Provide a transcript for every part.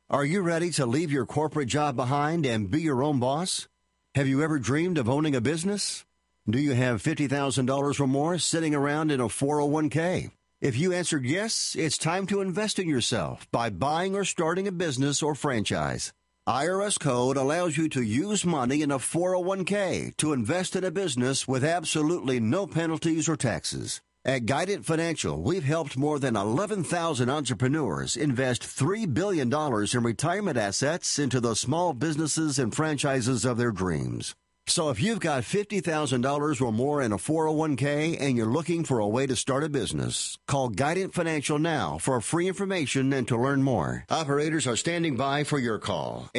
Are you ready to leave your corporate job behind and be your own boss? Have you ever dreamed of owning a business? Do you have $50,000 or more sitting around in a 401k? If you answered yes, it's time to invest in yourself by buying or starting a business or franchise. IRS code allows you to use money in a 401k to invest in a business with absolutely no penalties or taxes. At Guidant Financial, we've helped more than 11,000 entrepreneurs invest $3 billion in retirement assets into the small businesses and franchises of their dreams. So if you've got $50,000 or more in a 401k and you're looking for a way to start a business, call Guidant Financial now for free information and to learn more. Operators are standing by for your call.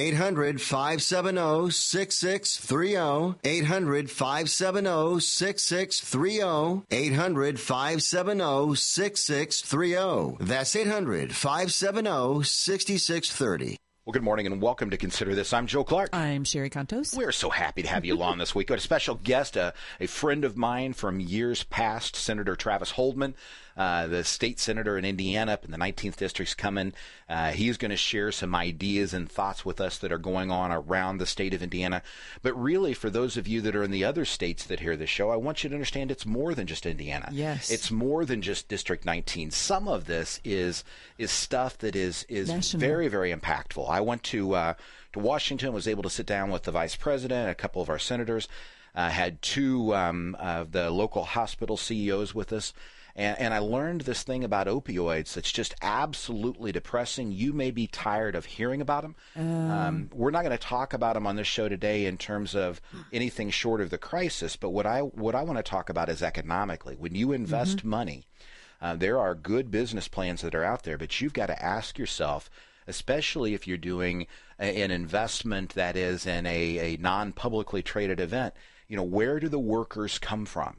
800-570-6630. 800-570-6630. 800-570-6630. That's 800-570-6630. Well, good morning and welcome to Consider This. I'm Joe Clark. I'm Sherry Contos. We're so happy to have you along this week. We got a special guest, a friend of mine from years past, Senator Travis Holdman, the state senator in Indiana up in the 19th District's coming. He's going to share some ideas and thoughts with us that are going on around the state of Indiana. But really, for those of you that are in the other states that hear this show, I want you to understand it's more than just Indiana. Yes. It's more than just District 19. Some of this is stuff that is very, very impactful. I went to Washington, was able to sit down with the vice president, a couple of our senators, had two of the local hospital CEOs with us. And I learned this thing about opioids that's just absolutely depressing. You may be tired of hearing about them. We're not going to talk about them on this show today in terms of anything short of the crisis. But what I want to talk about is economically. When you invest money, there are good business plans that are out there. But you've got to ask yourself, especially if you're doing an investment that is in a non-publicly traded event, where do the workers come from?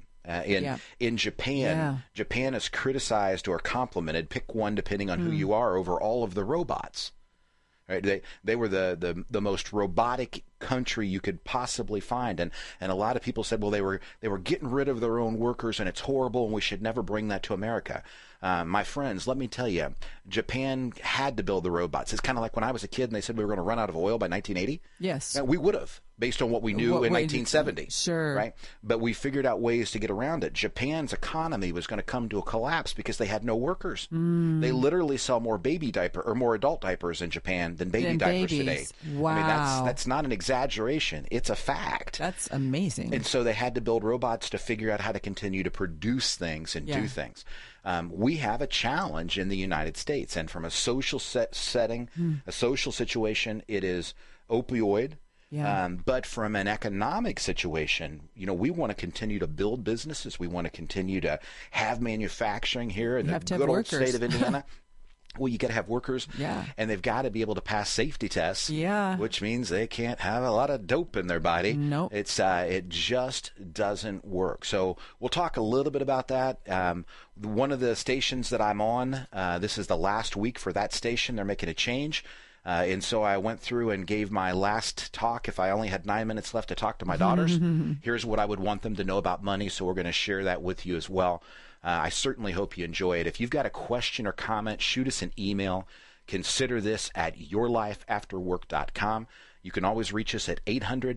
In Japan, Japan is criticized or complimented, pick one depending on who you are, over all of the robots. Right? They were the most robotic country you could possibly find, and a lot of people said, well, they were getting rid of their own workers, and it's horrible, and we should never bring that to America. My friends, let me tell you, Japan had to build the robots. It's kind of like when I was a kid and they said we were going to run out of oil by 1980. Yes. We would have, based on what we knew in 1970. Sure. Right? But we figured out ways to get around it. Japan's economy was going to come to a collapse because they had no workers. They literally sell more more adult diapers in Japan than baby diapers today. Wow. I mean, that's not an exaggeration. It's a fact. That's amazing. And so they had to build robots to figure out how to continue to produce things and do things. We have a challenge in the United States, and from a social setting, a social situation, it is opioid. But from an economic situation, we want to continue to build businesses. We want to continue to have manufacturing here in the good old state of Indiana. Well, you got to have workers, and they've got to be able to pass safety tests, which means they can't have a lot of dope in their body. Nope. It just doesn't work. So we'll talk a little bit about that. One of the stations that I'm on, this is the last week for that station. They're making a change. And so I went through and gave my last talk. If I only had 9 minutes left to talk to my daughters, here's what I would want them to know about money. So we're going to share that with you as well. I certainly hope you enjoy it. If you've got a question or comment, shoot us an email. Consider this at yourlifeafterwork.com. You can always reach us at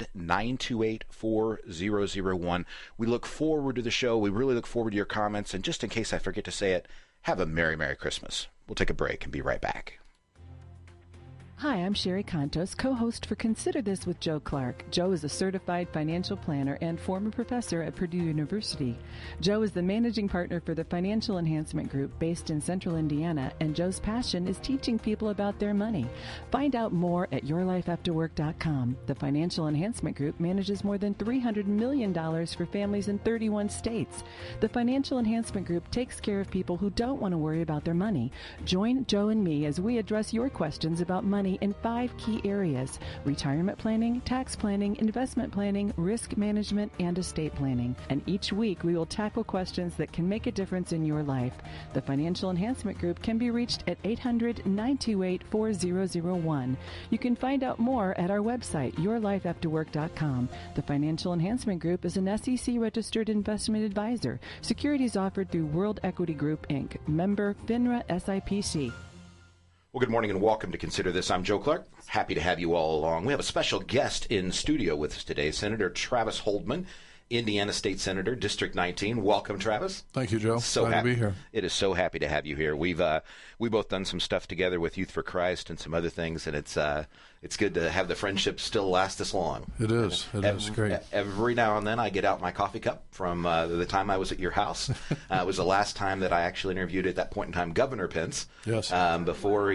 800-928-4001. We look forward to the show. We really look forward to your comments. And just in case I forget to say it, have a Merry, Merry Christmas. We'll take a break and be right back. Hi, I'm Sherry Contos, co-host for Consider This with Joe Clark. Joe is a certified financial planner and former professor at Purdue University. Joe is the managing partner for the Financial Enhancement Group based in Central Indiana, and Joe's passion is teaching people about their money. Find out more at yourlifeafterwork.com. The Financial Enhancement Group manages more than $300 million for families in 31 states. The Financial Enhancement Group takes care of people who don't want to worry about their money. Join Joe and me as we address your questions about money in 5 key areas: retirement planning, tax planning, investment planning, risk management, and estate planning. And each week we will tackle questions that can make a difference in your life. The Financial Enhancement Group can be reached at 800-928-4001. You can find out more at our website, yourlifeafterwork.com. The Financial Enhancement Group is an SEC-registered investment advisor. Securities offered through World Equity Group, Inc., member FINRA SIPC. Well, good morning and welcome to Consider This. I'm Joe Clark. Happy to have you all along. We have a special guest in studio with us today, Senator Travis Holdman, Indiana State Senator, District 19. Welcome, Travis. Thank you, Joe. So Glad to be here. It is so happy to have you here. We both done some stuff together with Youth for Christ and some other things, and it's good to have the friendship still last this long. It is. It is great. Every now and then I get out my coffee cup from the time I was at your house. It was the last time that I actually interviewed at that point in time Governor Pence. Yes. Before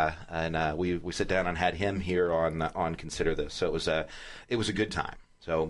we sit down and had him here on Consider This. So it was a good time. So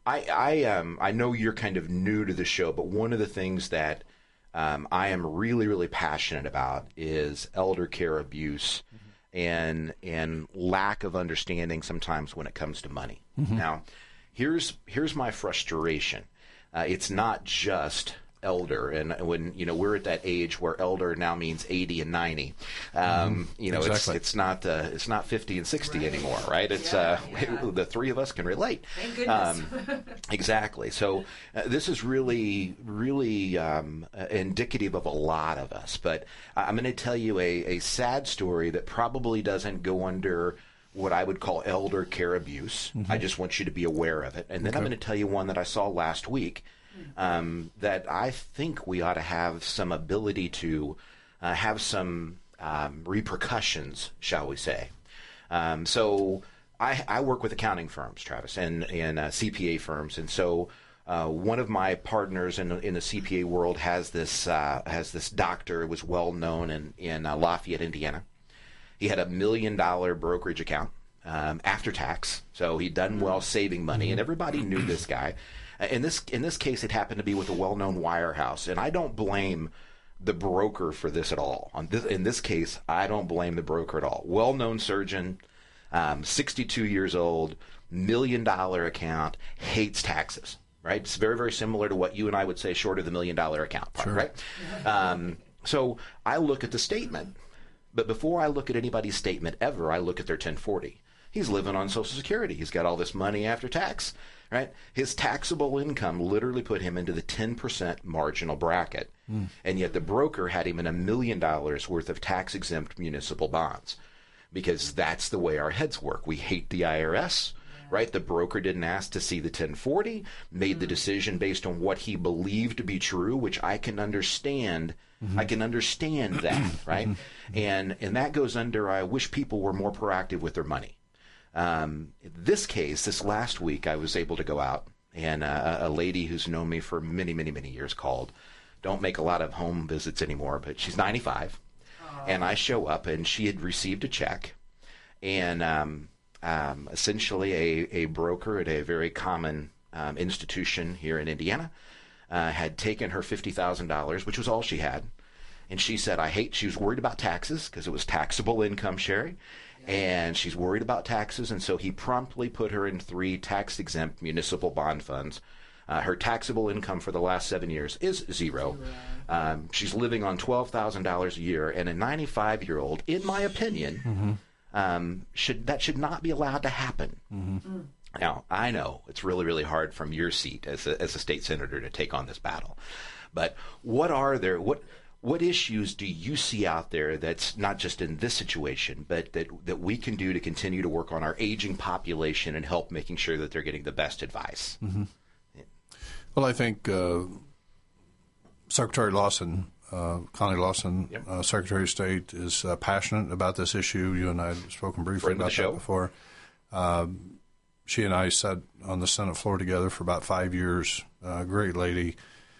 I know you're kind of new to the show, but one of the things that I am really, really passionate about is elder care abuse and lack of understanding sometimes when it comes to money. Mm-hmm. Now, here's my frustration. It's not just elder, and when we're at that age where elder now means 80 and 90. Exactly. It's not 50 and 60 anymore, right? It's the three of us can relate. Thank goodness. Exactly. So this is really, really indicative of a lot of us. But I'm going to tell you a sad story that probably doesn't go under what I would call elder care abuse. Mm-hmm. I just want you to be aware of it. And then I'm going to tell you one that I saw last week that I think we ought to have some ability to have some repercussions, shall we say. So I work with accounting firms, Travis, and CPA firms. And so one of my partners in the CPA world has this doctor who was well known in Lafayette, Indiana. He had $1 million brokerage account after tax, so he'd done well saving money, and everybody knew this guy. In this case, it happened to be with a well-known wirehouse, and I don't blame the broker for this at all. In this case, I don't blame the broker at all. Well-known surgeon, 62 years old, $1 million account, hates taxes. Right? It's very, very similar to what you and I would say short of the $1 million account part, sure. Right? So I look at the statement, but before I look at anybody's statement ever, I look at their 1040. He's living on Social Security. He's got all this money after tax, right? His taxable income literally put him into the 10% marginal bracket. And yet the broker had him in $1 million worth of tax-exempt municipal bonds, because that's the way our heads work. We hate the IRS, right? The broker didn't ask to see the 1040, made the decision based on what he believed to be true, which I can understand. I can understand that, right? And that goes under, I wish people were more proactive with their money. This case, this last week, I was able to go out, and a lady who's known me for many, many, many years called. Don't make a lot of home visits anymore, but she's 95. And I show up, and she had received a check, and essentially a broker at a very common institution here in Indiana had taken her $50,000, which was all she had. And she said, she was worried about taxes because it was taxable income, Sherry. And she's worried about taxes, and so he promptly put her in 3 tax-exempt municipal bond funds. Her taxable income for the last 7 years is zero. She's living on $12,000 a year, and a 95-year-old, in my opinion, should not be allowed to happen. Now, I know it's really, really hard from your seat as a state senator to take on this battle, but what issues do you see out there that's not just in this situation, but that we can do to continue to work on our aging population and help making sure that they're getting the best advice? Mm-hmm. Well, I think Secretary Lawson, Connie Lawson, Yep. Secretary of State, is passionate about this issue. You and I have spoken briefly about that before. She and I sat on the Senate floor together for about 5 years. Great lady.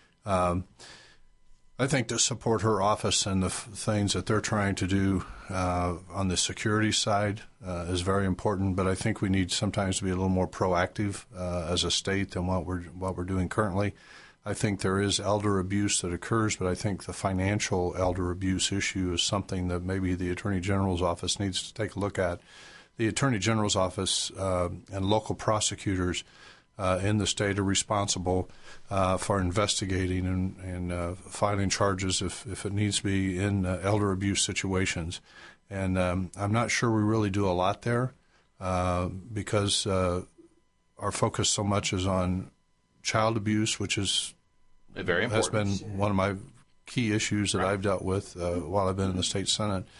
I think to support her office and the things that they're trying to do on the security side is very important. But I think we need sometimes to be a little more proactive as a state than what we're doing currently. I think there is elder abuse that occurs, but I think the financial elder abuse issue is something that maybe the Attorney General's office needs to take a look at. The Attorney General's office and local prosecutors in the state are responsible for investigating and filing charges if it needs to be in elder abuse situations. And I'm not sure we really do a lot there because our focus so much is on child abuse, which is very important. Has been one of my key issues that I've dealt with while I've been in the state Senate.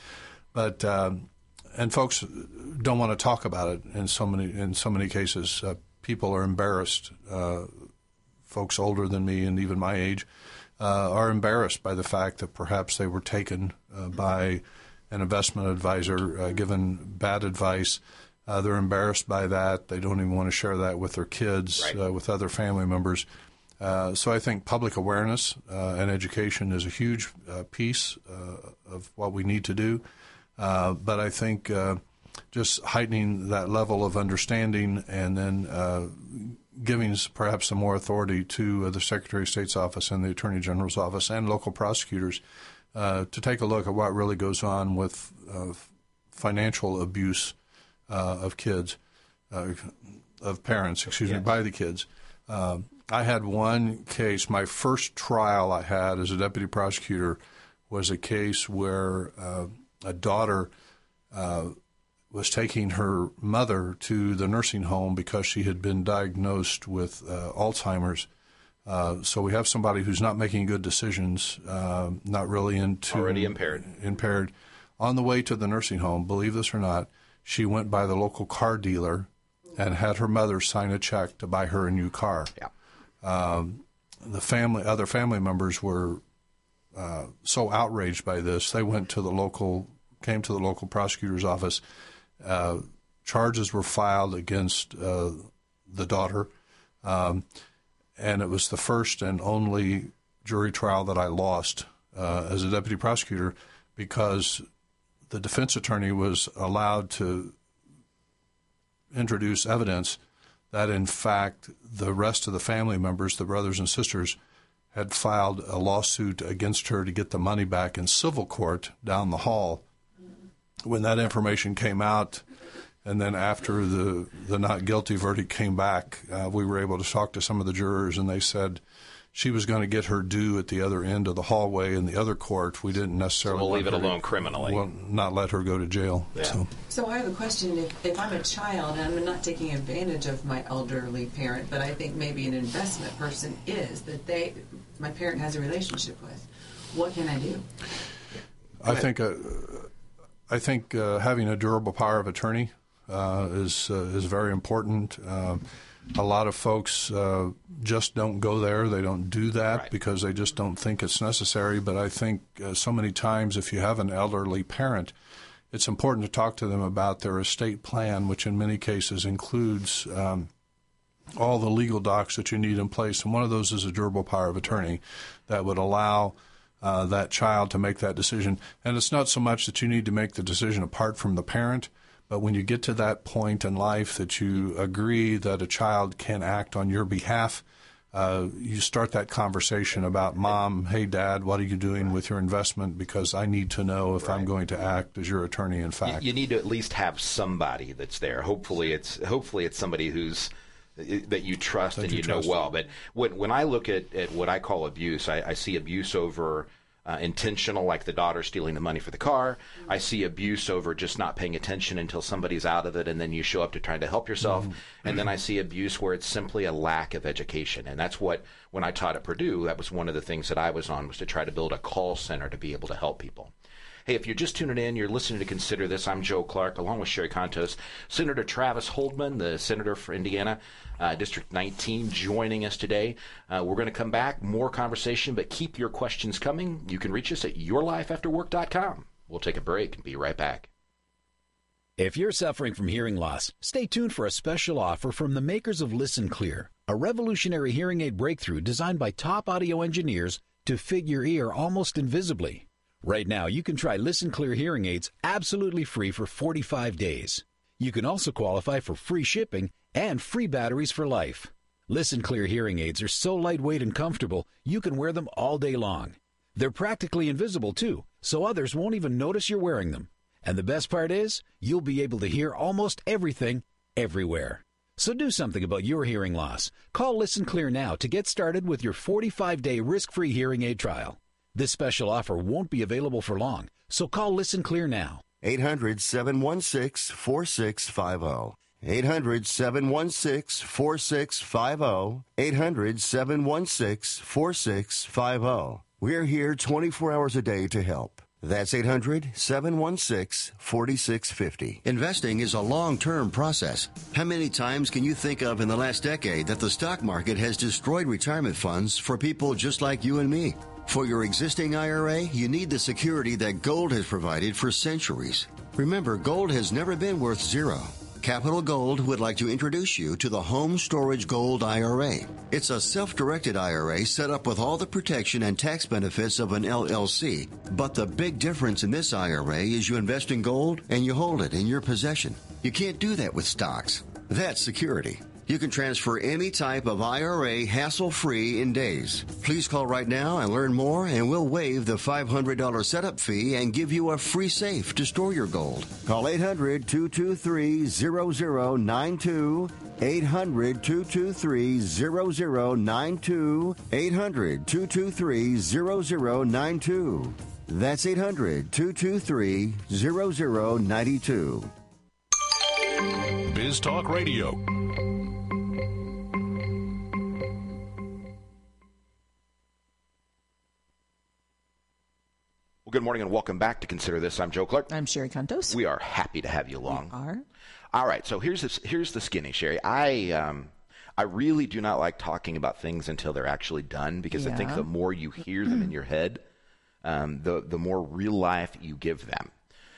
But and folks don't want to talk about it in so many cases. People are embarrassed. Folks older than me and even my age are embarrassed by the fact that perhaps they were taken by an investment advisor, given bad advice. They're embarrassed by that. They don't even want to share that with their kids, right. With other family members. So I think public awareness and education is a huge piece of what we need to do. But I think just heightening that level of understanding and then giving perhaps some more authority to the Secretary of State's office and the Attorney General's office and local prosecutors to take a look at what really goes on with financial abuse of kids, of parents, by the kids. I had one case, my first trial I had as a deputy prosecutor was a case where a daughter was taking her mother to the nursing home because she had been diagnosed with Alzheimer's. So we have somebody who's not making good decisions, not really already impaired. On the way to the nursing home, believe this or not, she went by the local car dealer and had her mother sign a check to buy her a new car. Yeah. Other family members were so outraged by this, they came to the local prosecutor's office. Charges were filed against the daughter, and it was the first and only jury trial that I lost as a deputy prosecutor because the defense attorney was allowed to introduce evidence that, in fact, the rest of the family members, the brothers and sisters, had filed a lawsuit against her to get the money back in civil court down the hall. When that information came out, and then after the not guilty verdict came back, we were able to talk to some of the jurors, and they said she was going to get her due at the other end of the hallway in the other court. We didn't necessarily we'll leave it alone criminally. Well, not let her go to jail. Yeah. So I have a question. If I'm a child, and I'm not taking advantage of my elderly parent, but I think maybe an investment person is, that my parent has a relationship with, what can I do? I think having a durable power of attorney is very important. A lot of folks just don't go there. They don't do that because they just don't think it's necessary. But I think so many times if you have an elderly parent, it's important to talk to them about their estate plan, which in many cases includes all the legal docs that you need in place. And one of those is a durable power of attorney that would allow that child to make that decision. And it's not so much that you need to make the decision apart from the parent, but when you get to that point in life that you agree that a child can act on your behalf, you start that conversation about, Mom, hey, Dad, what are you doing with your investment? Because I need to know if I'm going to act as your attorney, in fact. You need to at least have somebody that's there. Hopefully it's somebody that you trust and you know well. But when I look at what I call abuse, I see abuse over intentional, like the daughter stealing the money for the car. I see abuse over just not paying attention until somebody's out of it, and then you show up to try to help yourself. And then I see abuse where it's simply a lack of education. And that's what, when I taught at Purdue, that was one of the things that I was on, was to try to build a call center to be able to help people. Hey, if you're just tuning in, you're listening to Consider This. I'm Joe Clark, along with Sherry Contos. Senator Travis Holdman, the senator for Indiana, District 19, joining us today. We're going to come back, more conversation, but keep your questions coming. You can reach us at yourlifeafterwork.com. We'll take a break and be right back. If you're suffering from hearing loss, stay tuned for a special offer from the makers of Listen Clear, a revolutionary hearing aid breakthrough designed by top audio engineers to fit your ear almost invisibly. Right now, you can try Listen Clear hearing aids absolutely free for 45 days. You can also qualify for free shipping and free batteries for life. Listen Clear hearing aids are so lightweight and comfortable, you can wear them all day long. They're practically invisible, too, so others won't even notice you're wearing them. And the best part is, you'll be able to hear almost everything, everywhere. So do something about your hearing loss. Call Listen Clear now to get started with your 45-day risk-free hearing aid trial. This special offer won't be available for long, so call Listen Clear now. 800-716-4650. 800-716-4650. 800-716-4650. We're here 24 hours a day to help. That's 800-716-4650. Investing is a long-term process. How many times can you think of in the last decade that the stock market has destroyed retirement funds for people just like you and me? For your existing IRA, you need the security that gold has provided for centuries. Remember, gold has never been worth zero. Capital Gold would like to introduce you to the Home Storage Gold IRA. It's a self-directed IRA set up with all the protection and tax benefits of an LLC. But the big difference in this IRA is you invest in gold and you hold it in your possession. You can't do that with stocks. That's security. You can transfer any type of IRA hassle-free in days. Please call right now and learn more, and we'll waive the $500 setup fee and give you a free safe to store your gold. Call 800-223-0092. 800-223-0092. 800-223-0092. That's 800-223-0092. Biz Talk Radio. Well, good morning and welcome back to Consider This. I'm Joe Clark. I'm Sherry Cantos. We are happy to have you along. We are. All right, so here's the skinny, Sherry. I really do not like talking about things until they're actually done, because I think the more you hear them in your head, the more real life you give them.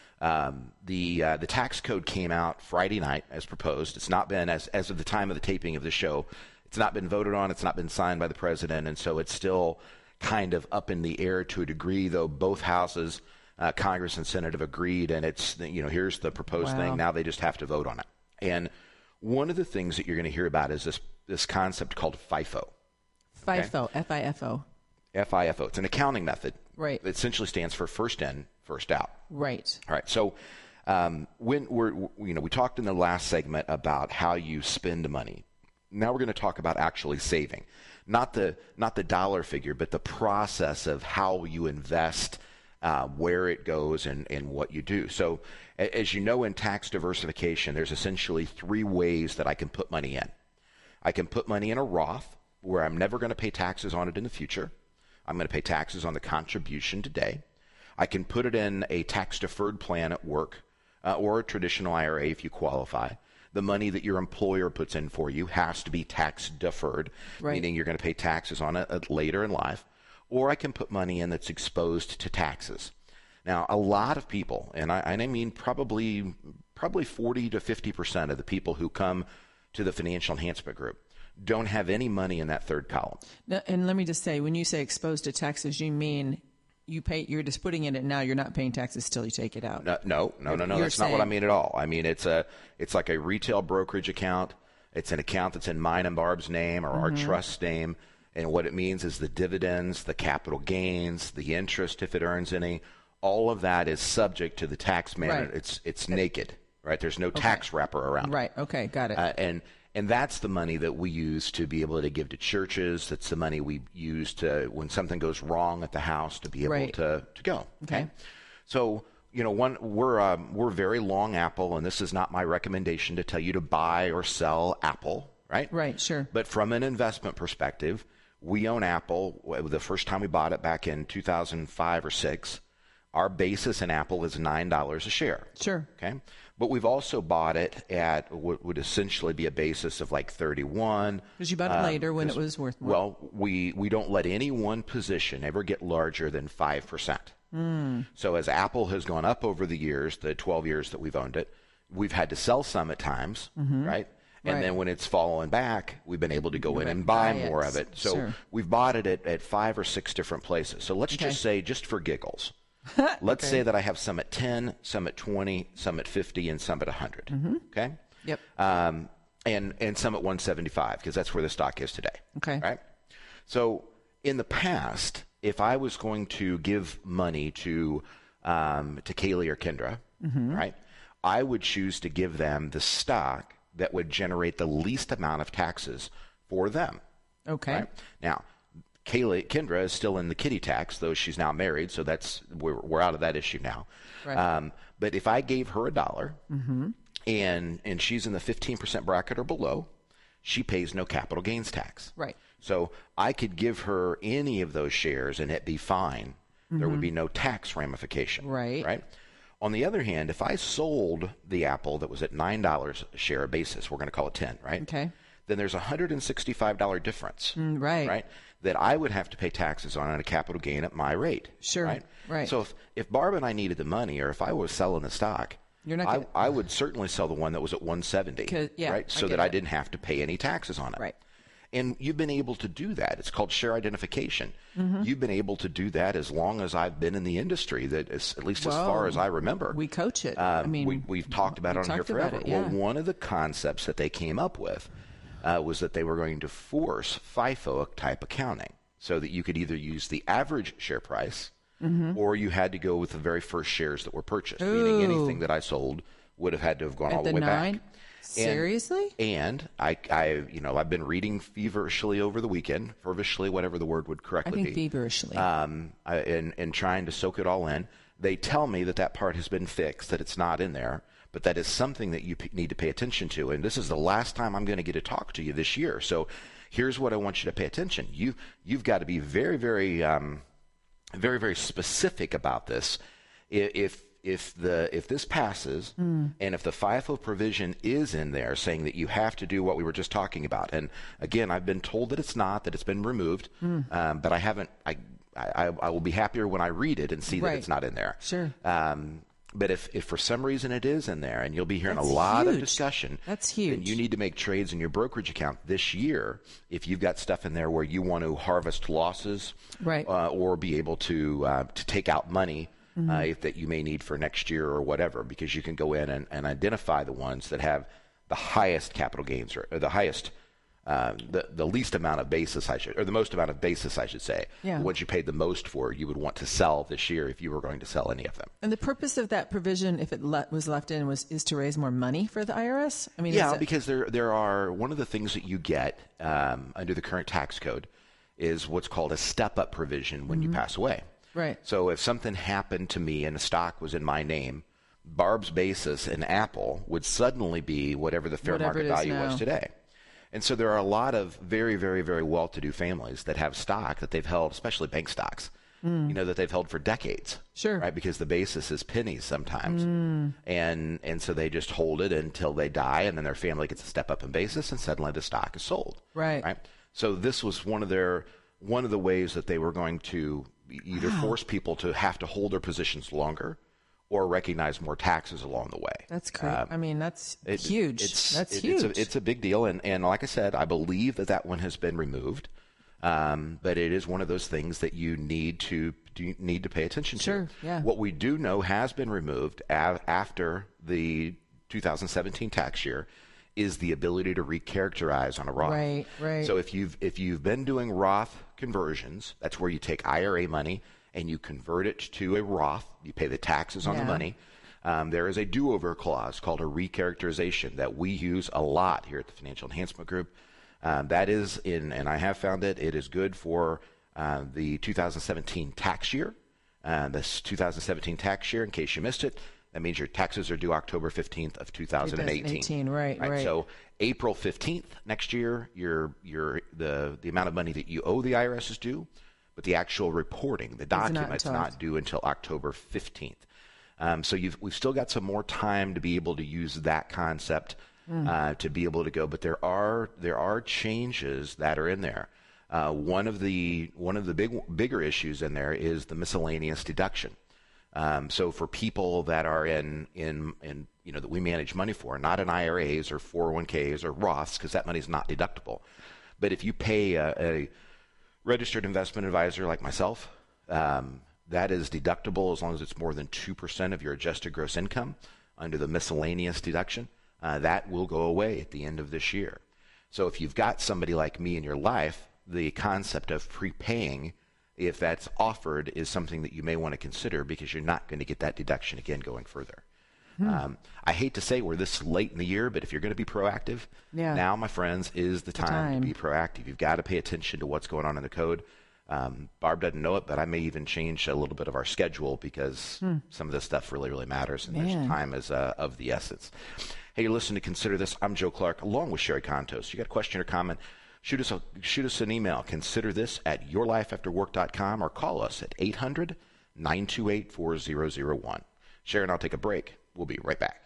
The tax code came out Friday night as proposed. It's not been, as of the time of the taping of the show, it's not been voted on. It's not been signed by the president, and so it's still kind of up in the air to a degree, though both houses, Congress and Senate, have agreed, and it's, here's the proposed thing. Now they just have to vote on it. And one of the things that you're going to hear about is this concept called FIFO. FIFO, F-I-F-O. FIFO. It's an accounting method. Right. It essentially stands for first in, first out. Right. All right. So when we talked in the last segment about how you spend money. Now we're going to talk about actually saving. Not the dollar figure, but the process of how you invest, where it goes, and what you do. So as you know, in tax diversification, there's essentially three ways that I can put money in. I can put money in a Roth, where I'm never going to pay taxes on it in the future. I'm going to pay taxes on the contribution today. I can put it in a tax-deferred plan at work, or a traditional IRA if you qualify. The money that your employer puts in for you has to be tax-deferred, meaning you're going to pay taxes on it later in life. Or I can put money in that's exposed to taxes. Now, a lot of people, and I mean probably 40 to 50% of the people who come to the Financial Enhancement Group don't have any money in that third column. Now, and let me just say, when you say exposed to taxes, you mean you're just putting it in now, you're not paying taxes till you take it out. No. That's not what I mean at all. I mean, it's like a retail brokerage account. It's an account that's in mine and Barb's name or our trust's name. And what it means is the dividends, the capital gains, the interest, if it earns any, all of that is subject to the tax man. Right. It's naked, right? There's no tax wrapper around it. Right. Okay. Got it. And that's the money that we use to be able to give to churches. That's the money we use to, when something goes wrong at the house, to be able to go. Okay. So, we're very long Apple, and this is not my recommendation to tell you to buy or sell Apple, right? Right, sure. But from an investment perspective, we own Apple. The first time we bought it back in 2005 or 6, our basis in Apple is $9 a share. Sure. Okay. But we've also bought it at what would essentially be a basis of like 31. Because you bought it later when it was worth more. Well, we don't let any one position ever get larger than 5%. So as Apple has gone up over the years, the 12 years that we've owned it, we've had to sell some at times, right? And then when it's fallen back, we've been able to go in and buy more of it. So we've bought it at 5 or 6 different places. So let's just say, just for giggles, let's say that I have some at 10, some at 20, some at 50, and some at 100. Okay? Yep. And some at 175, because that's where the stock is today. Okay. Right? So in the past, if I was going to give money to Kaylee or Kendra, right, I would choose to give them the stock that would generate the least amount of taxes for them. Okay. Right? Now, Kendra is still in the kiddie tax, though she's now married, so we're out of that issue now. Right. But if I gave her $1 and she's in the 15% bracket or below, she pays no capital gains tax. Right. So I could give her any of those shares and it'd be fine. There would be no tax ramification. Right. On the other hand, if I sold the Apple that was at $9 a share basis, we're going to call it 10, right? Okay. Then there's a $165 difference. Right. That I would have to pay taxes on a capital gain at my rate. Sure. Right. So if Barb and I needed the money, or if I was selling the stock, I would certainly sell the one that was at 170, right? So that I didn't have to pay any taxes on it. Right. And you've been able to do that. It's called share identification. You've been able to do that as long as I've been in the industry, that is, at least as far as I remember. We coach it. We've talked about it on here forever. Well, one of the concepts that they came up with was that they were going to force FIFO-type accounting, so that you could either use the average share price or you had to go with the very first shares that were purchased, meaning anything that I sold would have had to have gone all the way back. Seriously? And I've been reading feverishly over the weekend, whatever the word would correctly be. I think feverishly. And trying to soak it all in. They tell me that part has been fixed, that it's not in there, but that is something that you need to pay attention to. And this is the last time I'm going to get to talk to you this year. So here's what I want you to pay attention. You've got to be very, very, very, very specific about this. If this passes, and if the FIFO provision is in there saying that you have to do what we were just talking about, and again, I've been told that it's not, that it's been removed, but I haven't. I will be happier when I read it and see that it's not in there. Sure. But if for some reason it is in there, and you'll be hearing a lot of discussion, that's huge. Then you need to make trades in your brokerage account this year if you've got stuff in there where you want to harvest losses, or be able to take out money that you may need for next year or whatever, because you can go in and identify the ones that have the highest capital gains, or the highest, the least amount of basis, or the most amount of basis, I should say. Yeah. What you paid the most for, you would want to sell this year if you were going to sell any of them. And the purpose of that provision, if it was left in, is to raise more money for the IRS? I mean, because there are, one of the things that you get under the current tax code is what's called a step-up provision when you pass away. Right. So if something happened to me and the stock was in my name, Barb's basis in Apple would suddenly be whatever the fair market value was today. And so there are a lot of very, very, very well-to-do families that have stock that they've held, especially bank stocks, that they've held for decades. Sure. Right? Because the basis is pennies sometimes. And so they just hold it until they die, and then their family gets a step up in basis, and suddenly the stock is sold. Right. So this was one of the ways that they were going to either force people to have to hold their positions longer, or recognize more taxes along the way. That's great. I mean, that's huge. That's huge. It's a big deal. And like I said, I believe that one has been removed. But it is one of those things that you need to pay attention to. Sure, yeah. What we do know has been removed after the 2017 tax year is the ability to recharacterize on a Roth. Right. So if you've been doing Roth conversions, that's where you take IRA money and you convert it to a Roth. You pay the taxes on the money. There is a do-over clause called a recharacterization that we use a lot here at the Financial Enhancement Group. That is and I have found it is good for the 2017 tax year. This 2017 tax year, in case you missed it, that means your taxes are due October 15th of 2018. Right. So April 15th next year, the amount of money that you owe the IRS is due, but the actual reporting, the document's not due until October 15th. So we've still got some more time to be able to use that concept to be able to go. But there are changes that are in there. One of the bigger issues in there is the miscellaneous deduction. So for people that are in that we manage money for, not in IRAs or 401ks or Roths, because that money is not deductible. But if you pay a registered investment advisor like myself, that is deductible as long as it's more than 2% of your adjusted gross income under the miscellaneous deduction. That will go away at the end of this year. So if you've got somebody like me in your life, the concept of prepaying, if that's offered, is something that you may want to consider, because you're not going to get that deduction again going further. I hate to say we're this late in the year, but if you're going to be proactive, now, my friends, is the time to be proactive. You've got to pay attention to what's going on in the code. Barb doesn't know it, but I may even change a little bit of our schedule, because some of this stuff really, really matters, and there's time is of the essence. Hey, you're listening to Consider This. I'm Joe Clark, along with Sherry Contos. You got a question or comment? Shoot us an email, considerthis@yourlifeafterwork.com, or call us at 800-928-4001. Sharon, I'll take a break. We'll be right back.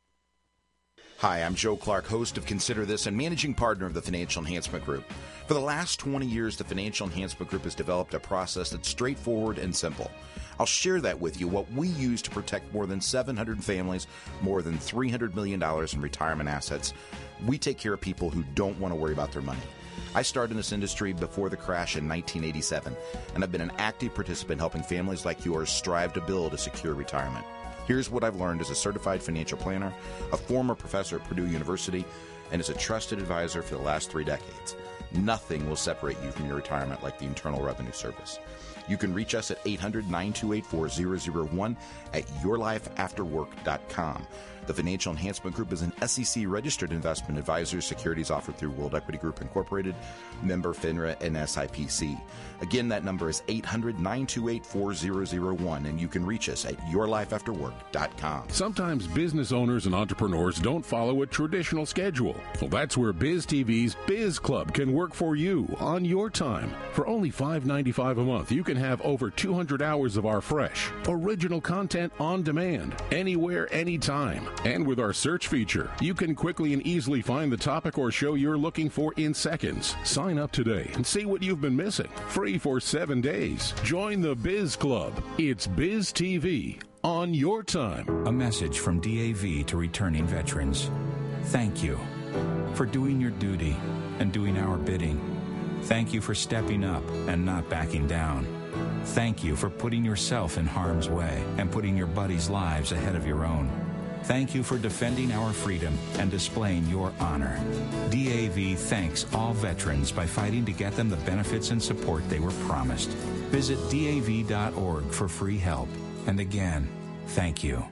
Hi, I'm Joe Clark, host of Consider This and managing partner of the Financial Enhancement Group. For the last 20 years, the Financial Enhancement Group has developed a process that's straightforward and simple. I'll share that with you, what we use to protect more than 700 families, more than $300 million in retirement assets. We take care of people who don't want to worry about their money. I started in this industry before the crash in 1987, and I've been an active participant helping families like yours strive to build a secure retirement. Here's what I've learned as a certified financial planner, a former professor at Purdue University, and as a trusted advisor for the last 3 decades. Nothing will separate you from your retirement like the Internal Revenue Service. You can reach us at 800-928-4001 at yourlifeafterwork.com. The Financial Enhancement Group is an SEC-registered investment advisor. Securities offered through World Equity Group Incorporated, member FINRA and SIPC. Again, that number is 800-928-4001, and you can reach us at yourlifeafterwork.com. Sometimes business owners and entrepreneurs don't follow a traditional schedule. Well, that's where Biz TV's Biz Club can work for you on your time. For only $5.95 a month, you can have over 200 hours of our fresh, original content on demand, anywhere, anytime. And with our search feature, you can quickly and easily find the topic or show you're looking for in seconds. Sign up today and see what you've been missing. Free for 7 days. Join the Biz Club. It's Biz TV on your time. A message from DAV to returning veterans. Thank you for doing your duty and doing our bidding. Thank you for stepping up and not backing down. Thank you for putting yourself in harm's way and putting your buddies' lives ahead of your own. Thank you for defending our freedom and displaying your honor. DAV thanks all veterans by fighting to get them the benefits and support they were promised. Visit DAV.org for free help. And again, thank you.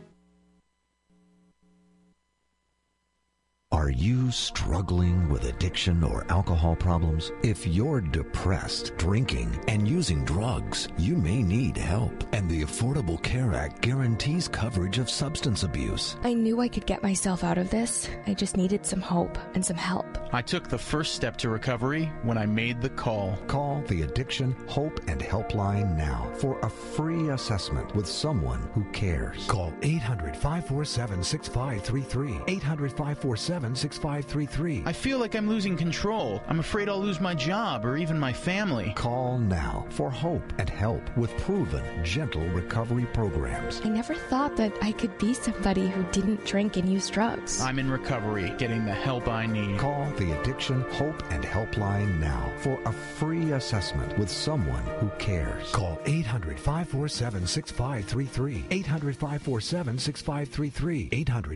Are you struggling with addiction or alcohol problems? If you're depressed, drinking, and using drugs, you may need help. And the Affordable Care Act guarantees coverage of substance abuse. I knew I could get myself out of this. I just needed some hope and some help. I took the first step to recovery when I made the call. Call the Addiction, Hope, and Helpline now for a free assessment with someone who cares. Call 800-547-6533. 800-547-6533. I feel like I'm losing control. I'm afraid I'll lose my job or even my family. Call now for hope and help with proven, gentle recovery programs. I never thought that I could be somebody who didn't drink and use drugs. I'm in recovery, getting the help I need. Call the Addiction, Hope, and Helpline now for a free assessment with someone who cares. Call 800-547-6533. 800-547-6533.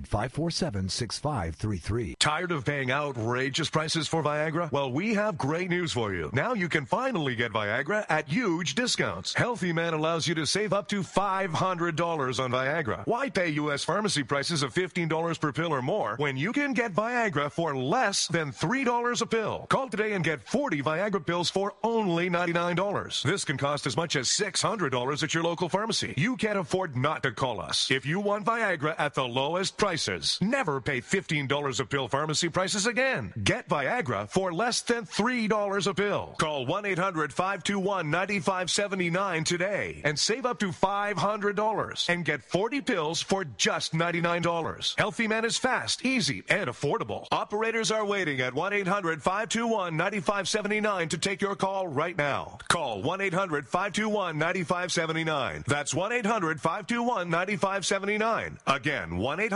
800-547-6533. Tired of paying outrageous prices for Viagra? Well, we have great news for you. Now you can finally get Viagra at huge discounts. Healthy Man allows you to save up to $500 on Viagra. Why pay U.S. pharmacy prices of $15 per pill or more when you can get Viagra for less than $3 a pill? Call today and get 40 Viagra pills for only $99. This can cost as much as $600 at your local pharmacy. You can't afford not to call us. If you want Viagra at the lowest prices, never pay $15 a pill pharmacy prices again. Get Viagra for less than $3 a pill. Call 1-800-521-9579 today and save up to $500 and get 40 pills for just $99. Healthy Man is fast, easy, and affordable. Operators are waiting at 1-800-521-9579 to take your call right now. Call 1-800-521-9579. That's 1-800-521-9579. Again,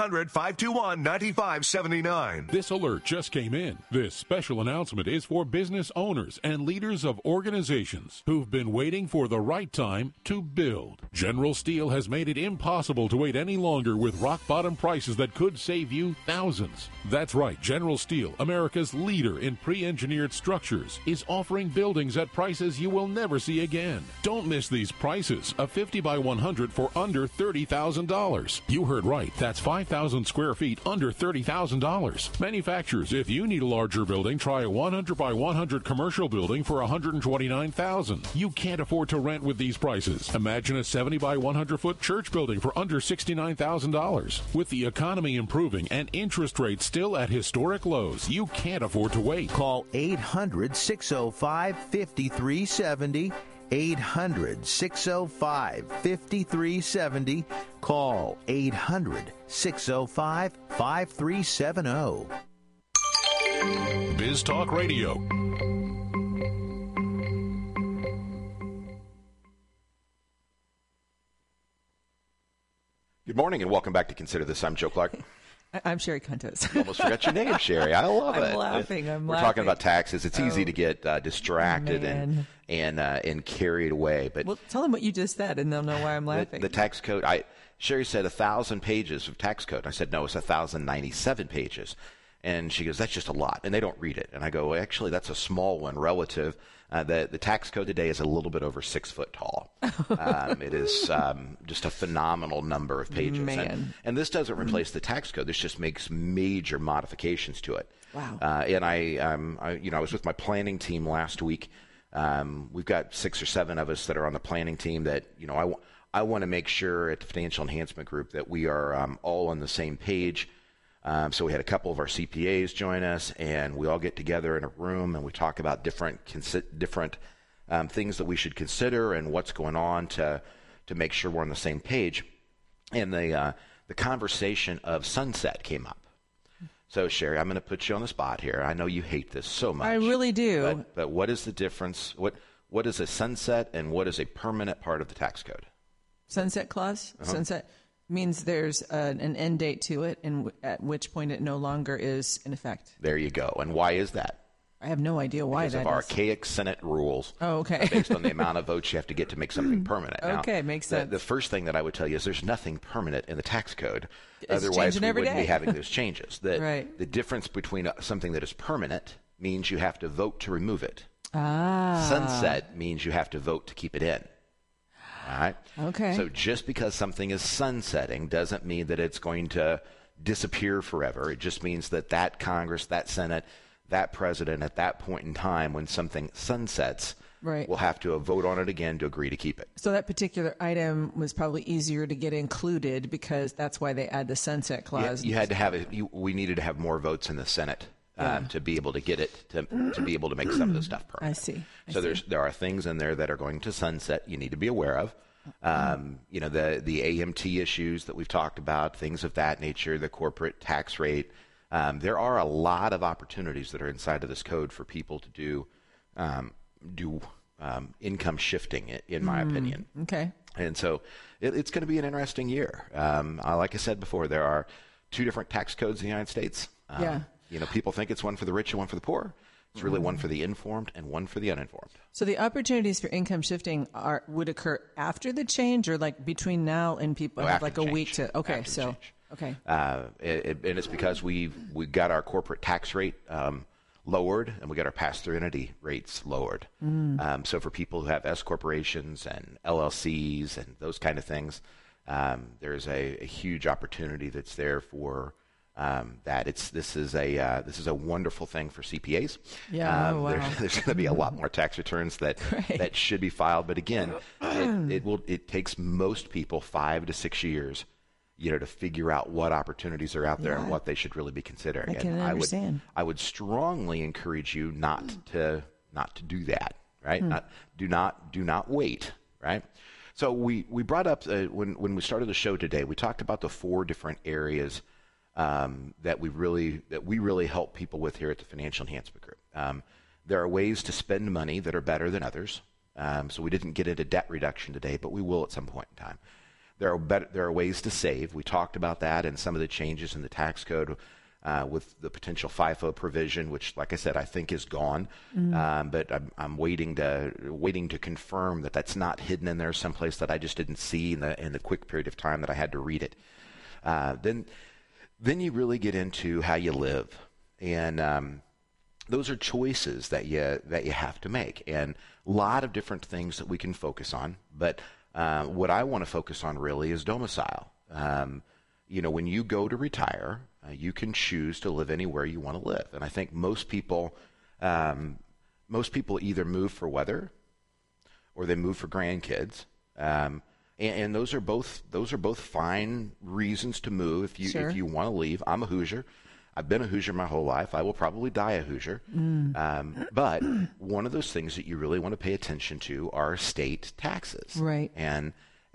1-800-521-9579. This alert just came in. This special announcement is for business owners and leaders of organizations who've been waiting for the right time to build. General Steel has made it impossible to wait any longer with rock-bottom prices that could save you thousands. That's right, General Steel, America's leader in pre-engineered structures, is offering buildings at prices you will never see again. Don't miss these prices. A 50 by 100 for under $30,000. You heard right. That's 5,000 square feet under $30,000. Manufacturers, if you need a larger building, try a 100 by 100 commercial building for $129,000. You can't afford to rent with these prices. Imagine a 70 by 100 foot church building for under $69,000. With the economy improving and interest rates still at historic lows, you can't afford to wait. Call 800-605-5370. 800-605-5370. Call 800-605-5370. Biz Talk Radio. Good morning and welcome back to Consider This. I'm Joe Clark. I'm Sherry Contos. Almost forgot your name, Sherry. I love it. I'm laughing. We're talking about taxes. It's easy to get distracted and carried away. But well, tell them what you just said, and they'll know why I'm laughing. The tax code. Sherry said 1,000 pages of tax code. I said no, it's 1,097 pages. And she goes, that's just a lot, and they don't read it. And I go, well, actually, that's a small one relative. The tax code today is a little bit over 6 foot tall. It is just a phenomenal number of pages. And this doesn't replace the tax code. This just makes major modifications to it. Wow. And I was with my planning team last week. We've got 6 or 7 of us that are on the planning team that, I want to make sure at the Financial Enhancement Group that we are all on the same page. So we had a couple of our CPAs join us, and we all get together in a room and we talk about different things that we should consider and what's going on to make sure we're on the same page. And the conversation of sunset came up. So Sherry, I'm going to put you on the spot here. I know you hate this so much. I really do. But what is the difference? What is a sunset and what is a permanent part of the tax code? Sunset clause? Uh-huh. Sunset means there's an end date to it, and at which point it no longer is in effect. There you go. And why is that? I have no idea why because that is. Because of archaic Senate rules. Oh, okay. Based on the amount of votes you have to get to make something permanent. Okay, now, makes sense. The first thing that I would tell you is there's nothing permanent in the tax code. It's Otherwise, we wouldn't be having those changes. Right. The difference between something that is permanent means you have to vote to remove it. Ah. Sunset means you have to vote to keep it in. All right. Okay. So just because something is sunsetting doesn't mean that it's going to disappear forever. It just means that Congress, that Senate, that president at that point in time when something sunsets will have to vote on it again to agree to keep it. So that particular item was probably easier to get included because that's why they add the sunset clause. You had to have it. We needed to have more votes in the Senate to be able to get it to be able to make some of the stuff permanent. I see. There are things in there that are going to sunset you need to be aware of. The AMT issues that we've talked about, things of that nature, the corporate tax rate. There are a lot of opportunities that are inside of this code for people to do income shifting, in my opinion. Okay. And so it's going to be an interesting year. Like I said before, there are 2 different tax codes in the United States. People think it's one for the rich and one for the poor. It's really one for the informed and one for the uninformed. So the opportunities for income shifting would occur after the change, or like between now and people have like a week to. Okay, so okay. And it's because we got our corporate tax rate lowered, and we got our pass-through entity rates lowered. So for people who have S corporations and LLCs and those kind of things, there's a huge opportunity that's there for. This is a wonderful thing for CPAs. Yeah, wow. There's going to be a lot more tax returns that should be filed, but again, it takes most people 5 to 6 years, to figure out what opportunities are out there and what they should really be considering. I can understand. I would strongly encourage you not to do that. Right? Do not wait. Right? So we brought up when we started the show today, we talked about the 4 different areas. That we really help people with here at the Financial Enhancement Group. There are ways to spend money that are better than others. So we didn't get into debt reduction today, but we will at some point in time. There are ways to save. We talked about that and some of the changes in the tax code with the potential FIFO provision, which, like I said, I think is gone. But I'm waiting to confirm that that's not hidden in there someplace that I just didn't see in the quick period of time that I had to read it. Then you really get into how you live, and those are choices that you have to make, and a lot of different things that we can focus on. But what I want to focus on really is domicile. When you go to retire, you can choose to live anywhere you want to live, and I think most people either move for weather or they move for grandkids. And those are both fine reasons to move if you want to leave. I'm a Hoosier. I've been a Hoosier my whole life. I will probably die a Hoosier. But one of those things that you really want to pay attention to are state taxes. Right. And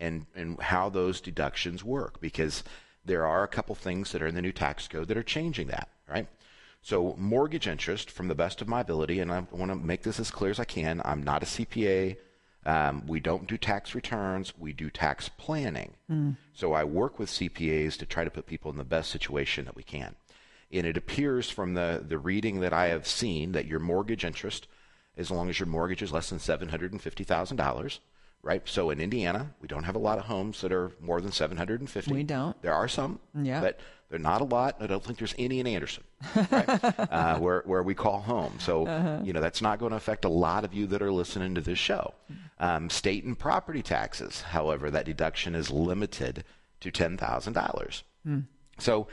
how those deductions work, because there are a couple things that are in the new tax code that are changing that, right? So mortgage interest, from the best of my ability, and I want to make this as clear as I can, I'm not a CPA. We don't do tax returns. We do tax planning. So I work with CPAs to try to put people in the best situation that we can. And it appears from the reading that I have seen that your mortgage interest, as long as your mortgage is less than $750,000, right? So in Indiana, we don't have a lot of homes that are more than $750,000. We don't. There are some, yeah, but they're not a lot. I don't think there's any in Anderson, right? where we call home. So, that's not going to affect a lot of you that are listening to this show. State and property taxes, however, that deduction is limited to $10,000. So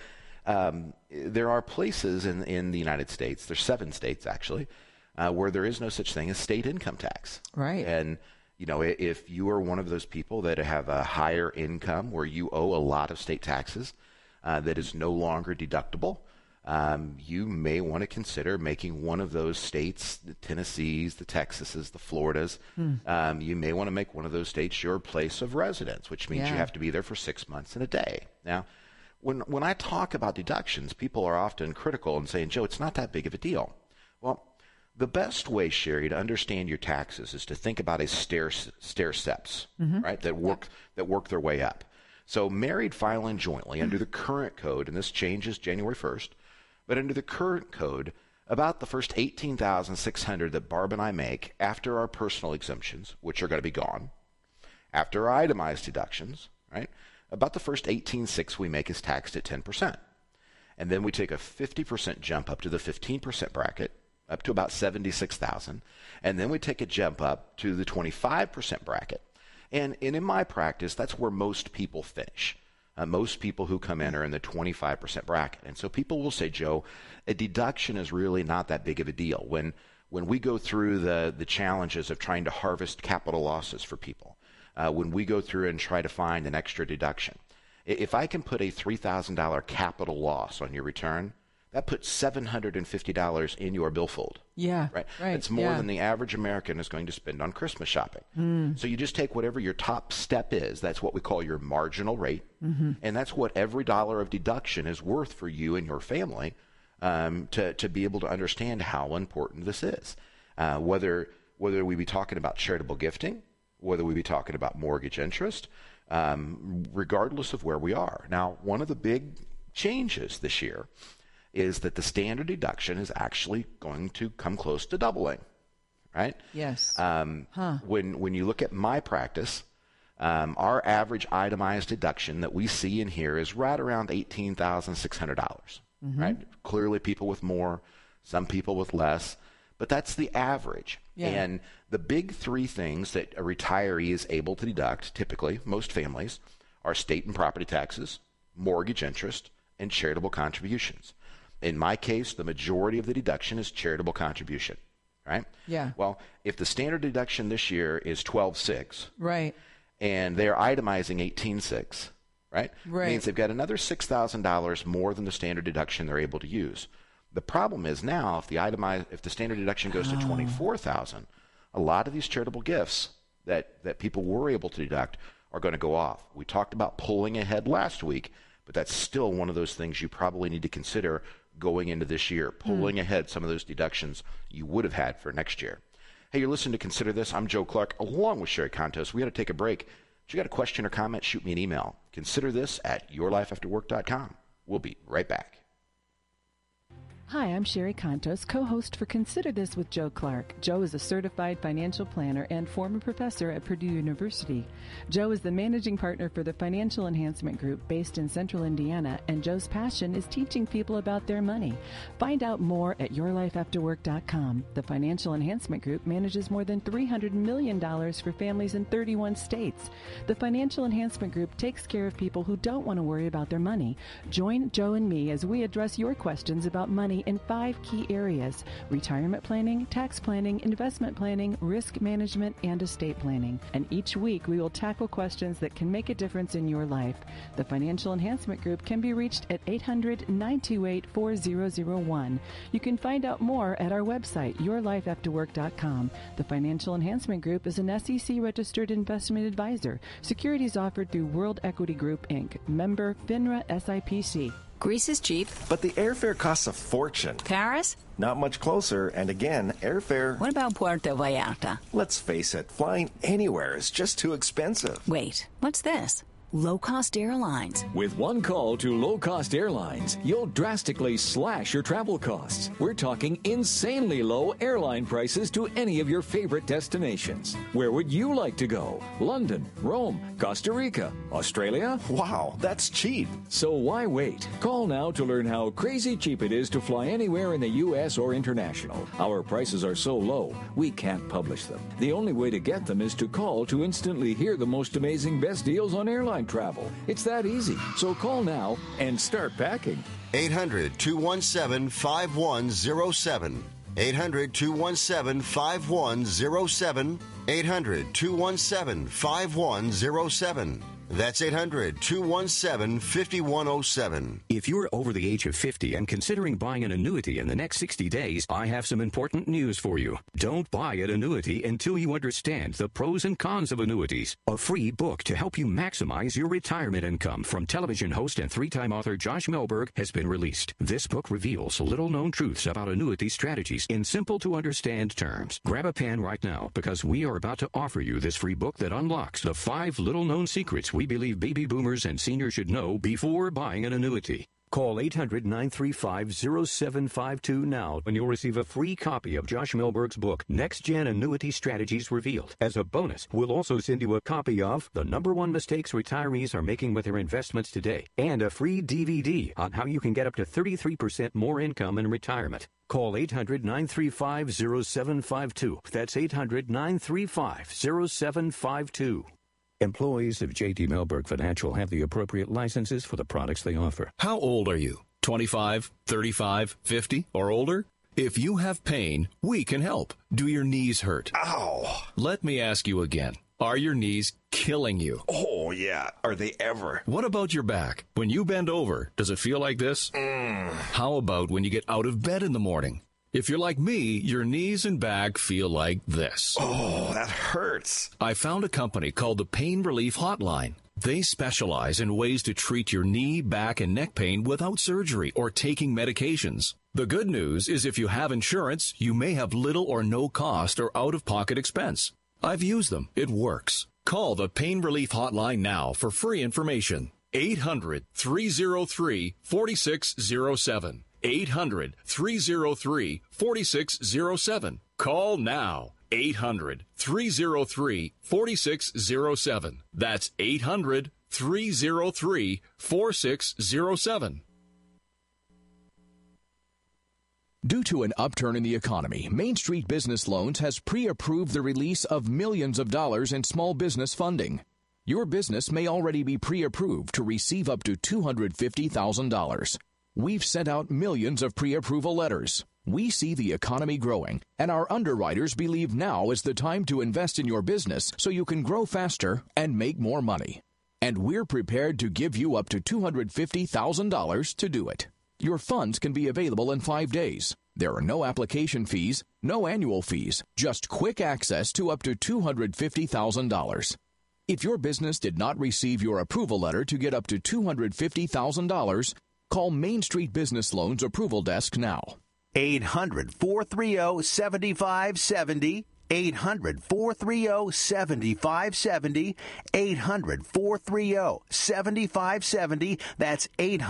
there are places in the United States, there's 7 states actually, where there is no such thing as state income tax. Right. And if you are one of those people that have a higher income where you owe a lot of state taxes that is no longer deductible, you may want to consider making one of those states, the Tennessees, the Texases, the Floridas, you may want to make one of those states your place of residence, which means you have to be there for 6 months and a day. Now, when I talk about deductions, people are often critical and saying, Joe, it's not that big of a deal. Well, the best way, Sherry, to understand your taxes is to think about as stair steps, right? That work their way up. So married filing jointly under the current code, and this changes January 1st, but under the current code, about the first $18,600 that Barb and I make after our personal exemptions, which are going to be gone, after our itemized deductions, right? About the first $18,600 we make is taxed at 10%. And then we take a 50% jump up to the 15% bracket, up to about $76,000, and then we take a jump up to the 25% bracket. And in my practice, that's where most people finish. Most people who come in are in the 25% bracket. And so people will say, Joe, a deduction is really not that big of a deal. When we go through the challenges of trying to harvest capital losses for people, when we go through and try to find an extra deduction, if I can put a $3,000 capital loss on your return, that puts $750 in your billfold. Yeah, right. It's more than the average American is going to spend on Christmas shopping. So you just take whatever your top step is. That's what we call your marginal rate, and that's what every dollar of deduction is worth for you and your family, to be able to understand how important this is. Whether we be talking about charitable gifting, whether we be talking about mortgage interest, regardless of where we are. Now, one of the big changes this year is that the standard deduction is actually going to come close to doubling, right? Yes. When you look at my practice, our average itemized deduction that we see in here is right around $18,600, right? Clearly people with more, some people with less, but that's the average. Yeah. And the big 3 things that a retiree is able to deduct, typically, most families, are state and property taxes, mortgage interest, and charitable contributions. In my case, the majority of the deduction is charitable contribution, right? Yeah. Well, if the standard deduction this year is $12,600, right, and they're itemizing $18,600, right? Right. Means they've got another $6,000 more than the standard deduction they're able to use. The problem is now, if the standard deduction goes to $24,000, a lot of these charitable gifts that people were able to deduct are going to go off. We talked about pulling ahead last week, but that's still one of those things you probably need to consider going into this year, pulling ahead some of those deductions you would have had for next year. Hey, you're listening to Consider This. I'm Joe Clark, along with Sherry Contos. We got to take a break. If you got a question or comment, shoot me an email. ConsiderThis@yourlifeafterwork.com. We'll be right back. Hi, I'm Sherry Contos, co-host for Consider This with Joe Clark. Joe is a certified financial planner and former professor at Purdue University. Joe is the managing partner for the Financial Enhancement Group based in Central Indiana, and Joe's passion is teaching people about their money. Find out more at yourlifeafterwork.com. The Financial Enhancement Group manages more than $300 million for families in 31 states. The Financial Enhancement Group takes care of people who don't want to worry about their money. Join Joe and me as we address your questions about money money in 5 key areas: retirement planning, tax planning, investment planning, risk management, and estate planning. And each week we will tackle questions that can make a difference in your life. The Financial Enhancement Group can be reached at 800-928-4001. You can find out more at our website, yourlifeafterwork.com. The Financial Enhancement Group is an SEC-registered investment advisor. Securities offered through World Equity Group, Inc., member FINRA SIPC. Greece is cheap. But the airfare costs a fortune. Paris? Not much closer, and again, airfare... What about Puerto Vallarta? Let's face it, flying anywhere is just too expensive. Wait, what's this? Low-cost airlines. With one call to low-cost airlines, you'll drastically slash your travel costs. We're talking insanely low airline prices to any of your favorite destinations. Where would you like to go? London, Rome, Costa Rica, Australia? Wow, that's cheap. So why wait? Call now to learn how crazy cheap it is to fly anywhere in the U.S. or international. Our prices are so low, we can't publish them. The only way to get them is to call to instantly hear the most amazing best deals on airline travel. It's that easy. So call now and start packing. 800-217-5107. 800-217-5107. 800-217-5107. That's 800-217-5107. If you're over the age of 50 and considering buying an annuity in the next 60 days, I have some important news for you. Don't buy an annuity until you understand the pros and cons of annuities. A free book to help you maximize your retirement income from television host and 3-time author Josh Melberg has been released. This book reveals little-known truths about annuity strategies in simple-to-understand terms. Grab a pen right now because we are about to offer you this free book that unlocks the 5 little-known secrets we believe baby boomers and seniors should know before buying an annuity. Call 800-935-0752 now and you'll receive a free copy of Josh Melberg's book, Next Gen Annuity Strategies Revealed. As a bonus, we'll also send you a copy of The #1 Mistakes Retirees Are Making with Their Investments Today and a free DVD on how you can get up to 33% more income in retirement. Call 800-935-0752. That's 800-935-0752. Employees of J.D. Melberg Financial have the appropriate licenses for the products they offer. How old are you? 25, 35, 50, or older? If you have pain, we can help. Do your knees hurt? Ow! Let me ask you again. Are your knees killing you? Oh, yeah. Are they ever? What about your back? When you bend over, does it feel like this? How about when you get out of bed in the morning? If you're like me, your knees and back feel like this. Oh, that hurts. I found a company called the Pain Relief Hotline. They specialize in ways to treat your knee, back, and neck pain without surgery or taking medications. The good news is if you have insurance, you may have little or no cost or out-of-pocket expense. I've used them. It works. Call the Pain Relief Hotline now for free information. 800-303-4607. 800-303-4607. Call now. 800-303-4607. That's 800-303-4607. Due to an upturn in the economy, Main Street Business Loans has pre-approved the release of millions of dollars in small business funding. Your business may already be pre-approved to receive up to $250,000. We've sent out millions of pre-approval letters. We see the economy growing, and our underwriters believe now is the time to invest in your business so you can grow faster and make more money. And we're prepared to give you up to $250,000 to do it. Your funds can be available in 5 days. There are no application fees, no annual fees, just quick access to up to $250,000. If your business did not receive your approval letter to get up to $250,000, call Main Street Business Loans Approval Desk now. 800-430-7570. 800-430-7570. 800-430-7570. That's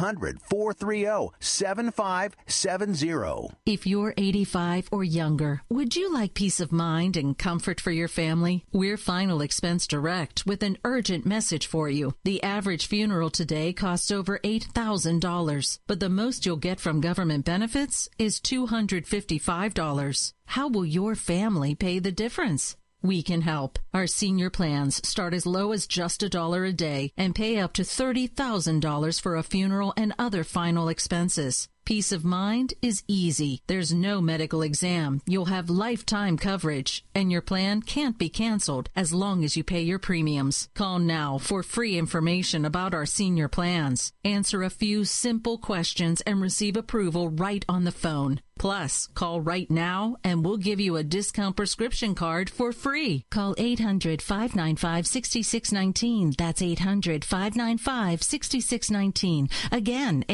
800-430-7570. If you're 85 or younger, would you like peace of mind and comfort for your family? We're Final Expense Direct with an urgent message for you. The average funeral today costs over $8,000, but the most you'll get from government benefits is $255. How will your family pay the difference? We can help. Our senior plans start as low as just $1 a day and pay up to $30,000 for a funeral and other final expenses. Peace of mind is easy. There's no medical exam. You'll have lifetime coverage, and your plan can't be canceled as long as you pay your premiums. Call now for free information about our senior plans. Answer a few simple questions and receive approval right on the phone. Plus, call right now and we'll give you a discount prescription card for free. Call 800-595-6619. That's 800-595-6619. Again,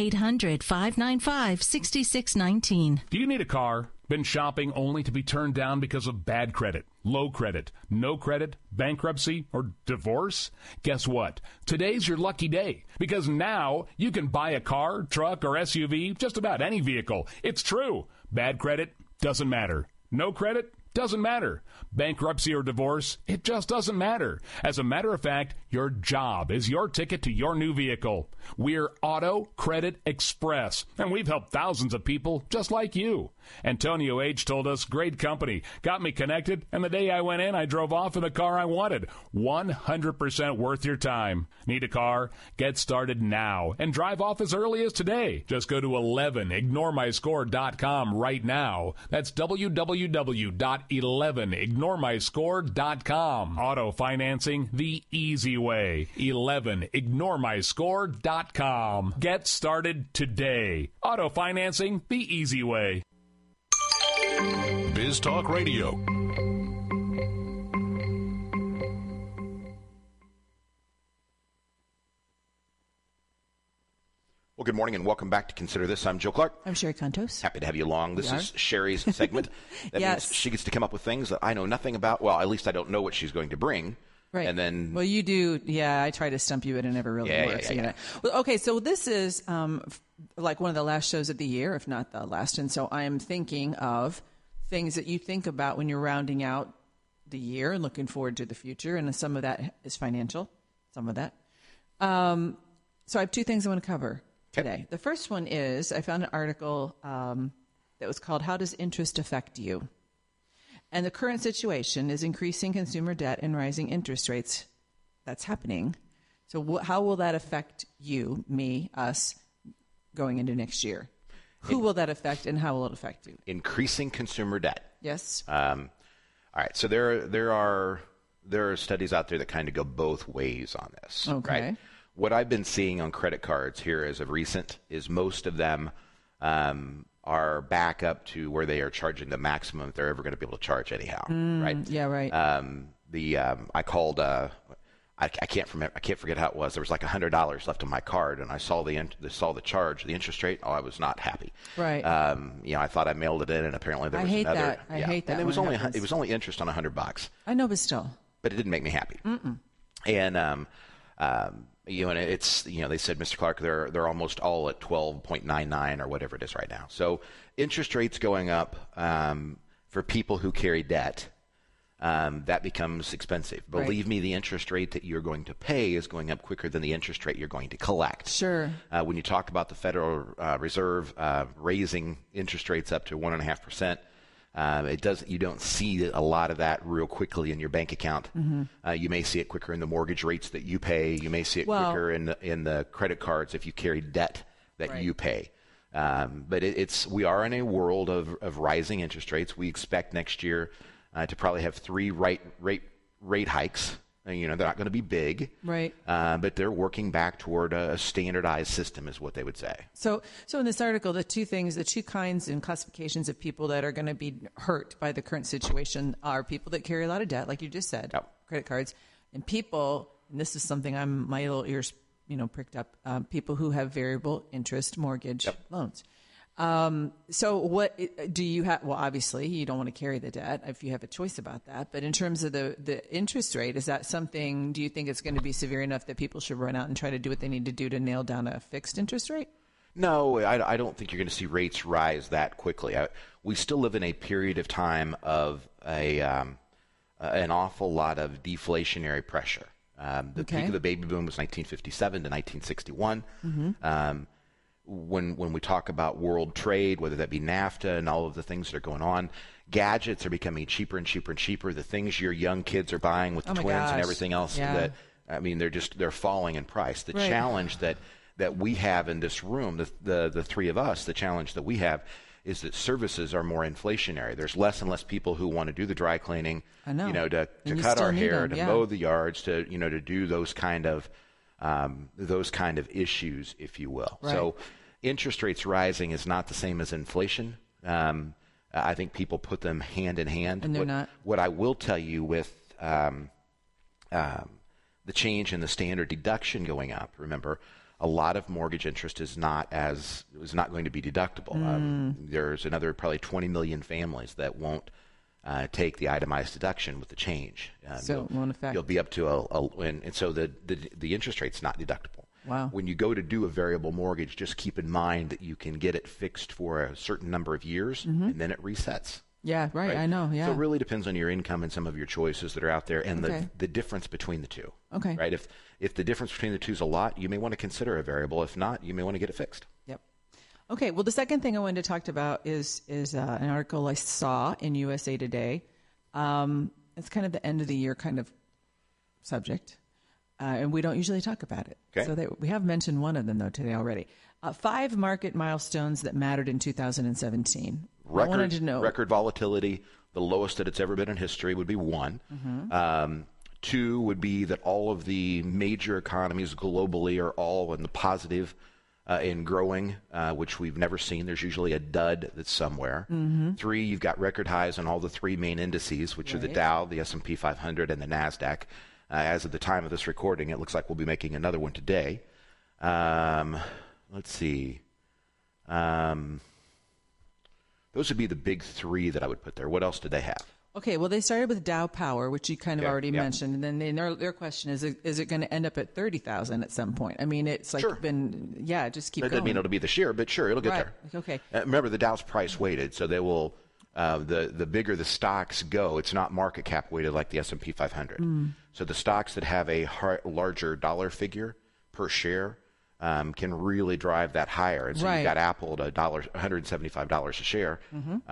800-595-6619. Do you need a car? Been shopping only to be turned down because of bad credit, low credit, no credit, bankruptcy, or divorce? Guess what? Today's your lucky day, because now you can buy a car, truck, or SUV, just about any vehicle. It's true. Bad credit doesn't matter. No credit doesn't matter. Bankruptcy or divorce, it just doesn't matter. As a matter of fact, your job is your ticket to your new vehicle. We're Auto Credit Express, and we've helped thousands of people just like you. Antonio H. told us, great company, got me connected, and the day I went in, I drove off in the car I wanted. 100% worth your time. Need a car? Get started now and drive off as early as today. Just go to 11ignoremyscore.com right now. That's www.11ignoremyscore.com. Auto financing the easy way. 11ignoremyscore.com. Get started today. Auto financing the easy way. Biz Talk Radio. Well, good morning and welcome back to Consider This. I'm Joe Clark. I'm Sherry Contos. Happy to have you along. This is Sherry's segment. That Yes. means she gets to come up with things that I know nothing about. Well, at least I don't know what she's going to bring. Right. And then, well, you do. Yeah, I try to stump you, but it never really works. Yeah. Well, okay, so this is like one of the last shows of the year, if not the last. And so I am thinking of things that you think about when you're rounding out the year and looking forward to the future. And some of that is financial, some of that. So I have two things I want to cover today. The first one is I found an article that was called "How Does Interest Affect You?" And the current situation is increasing consumer debt and rising interest rates. That's happening. So how will that affect you, me, us, going into next year? Who will that affect, and how will it affect you? increasing consumer debt. Yes. All right. So there are studies out there that kind of go both ways on this. Okay. Right? What I've been seeing on credit cards here as of recent is most of them are back up to where they are charging the maximum that they're ever going to be able to charge anyhow. Right? Yeah. Right. I called. I can't forget how it was. There was like $100 left on my card, and I saw the charge, the interest rate. Oh, I was not happy. Right. I thought I mailed it in, and apparently there was another. That. I hate that. And it was only interest on $100. I know, but still. But it didn't make me happy. And and it's they said, Mr. Clark, they're almost all at 12.99 or whatever it is right now. So interest rates going up for people who carry debt. That becomes expensive. Right. Believe me, the interest rate that you're going to pay is going up quicker than the interest rate you're going to collect. Sure. When you talk about the Federal Reserve raising interest rates up to 1.5%, you don't see a lot of that real quickly in your bank account. You may see it quicker in the mortgage rates that you pay. You may see it quicker in the credit cards if you carry debt that you pay. But we are in a world of rising interest rates. We expect next year to probably have 3 rate hikes. They're not going to be big, right? But they're working back toward a standardized system, is what they would say. So in this article, the two kinds and classifications of people that are going to be hurt by the current situation are people that carry a lot of debt, like you just said, credit cards, and people. And this is something my little ears, pricked up. People who have variable interest mortgage loans. So what do you have? Well, obviously you don't want to carry the debt if you have a choice about that. But in terms of the interest rate, is that something, do you think it's going to be severe enough that people should run out and try to do what they need to do to nail down a fixed interest rate? No, I don't think you're going to see rates rise that quickly. We still live in a period of time of an awful lot of deflationary pressure. The peak of the baby boom was 1957 to 1961. When we talk about world trade, whether that be NAFTA and all of the things that are going on, gadgets are becoming cheaper and cheaper and cheaper. The things your young kids are buying with the twins and everything else, they're falling in price. The challenge that that we have in this room, the three of us, the challenge that we have is that services are more inflationary. There's less and less people who want to do the dry cleaning, to cut our hair, to mow the yards, to do those kind of issues, if you will. Right. So interest rates rising is not the same as inflation. I think people put them hand in hand. And they're not. What I will tell you with the change in the standard deduction going up, remember, a lot of mortgage interest is not going to be deductible. There's another probably 20 million families that won't take the itemized deduction with the change. So it won't affect. You'll be up to and so the interest rate's not deductible. Wow. When you go to do a variable mortgage, just keep in mind that you can get it fixed for a certain number of years, and then it resets. Yeah, right. I know. Yeah. So it really depends on your income and some of your choices that are out there, and the difference between the two. Okay. Right. If the difference between the two is a lot, you may want to consider a variable. If not, you may want to get it fixed. Yep. Okay. Well, the second thing I wanted to talk about is an article I saw in USA Today. It's kind of the end of the year kind of subject, and we don't usually talk about it. Okay. So we have mentioned one of them though today already. 5 market milestones that mattered in 2017. I wanted to know. Record volatility, the lowest that it's ever been in history, would be one. 2 would be that all of the major economies globally are all in the positive in growing, which we've never seen. There's usually a dud that's somewhere. 3, you've got record highs on all the 3 main indices, which are the Dow, the S&P 500, and the NASDAQ. As of the time of this recording, it looks like we'll be making another one today. Let's see. Those would be the big 3 that I would put there. What else did they have? Okay, well, they started with Dow Power, which you kind of already mentioned, and then their question is it going to end up at 30,000 at some point? I mean, it's like just keep going. It doesn't mean it'll be this year, but sure, it'll get there. Okay. Remember, the Dow's price weighted, so they will. The bigger the stocks go, it's not market cap weighted like the S&P 500. So the stocks that have a larger dollar figure per share can really drive that higher. And so you've got Apple at $175 a share,